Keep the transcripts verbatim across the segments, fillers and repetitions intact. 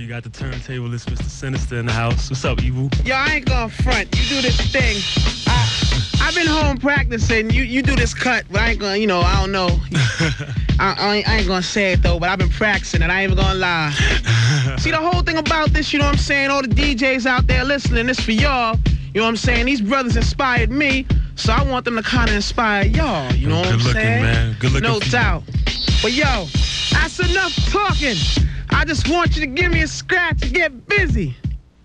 you got the turntablist, Mister Sinister in the house. What's up, Evil? Yo, I ain't gonna front. You do this thing. I, I've been home practicing. You you do this cut, but I ain't gonna, you know, I don't know. I, I, ain't, I ain't gonna say it, though, but I've been practicing it. I ain't even gonna lie. See, the whole thing about this, you know what I'm saying? All the D Js out there listening, this for y'all. You know what I'm saying? These brothers inspired me, so I want them to kind of inspire y'all. You know what I'm Good looking, saying? man. Good looking. No doubt. But yo, that's enough talking. I just want you to give me a scratch and get busy.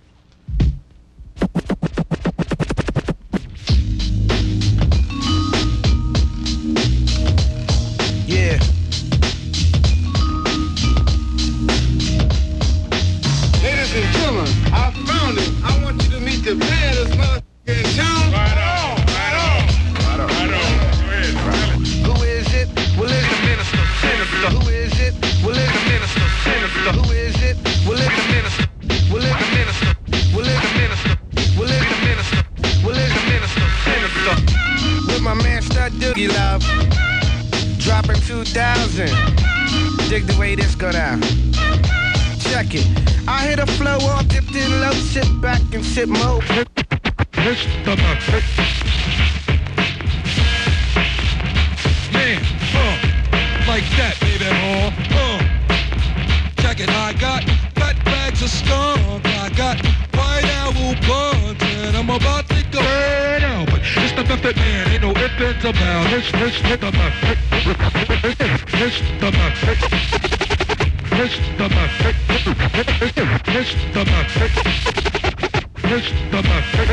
Yeah. Ladies and gentlemen, I found it. I want you to meet the baddest motherfucker in town. Right on, right on, right on, right on. Go ahead, right on. Who is it? Well, it's the minister. Sinister. Who is it? Well, it's the minister. Sinister. Who is it? Well, it's the minister. Well, it's the minister. Well, it's the minister. Well, it's the minister. Well, it's the minister. Sinister. With my man Stud Doogie Love. Dropping two thousand. Dig the way this go down. Check it. I hit a flow all dipped in low. Sit back and sit mode. Man, uh, like that, baby, uh, uh. Check it, I got fat bags of skunk, I got white owl buns, and I'm about to go down, but it's the Method Man, ain't no ifs, ands, about it. It's, it's, it's the Method. It's the Method. It's the Method. It's the Method. It's the Method.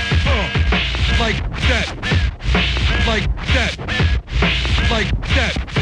Like that, like that, like that.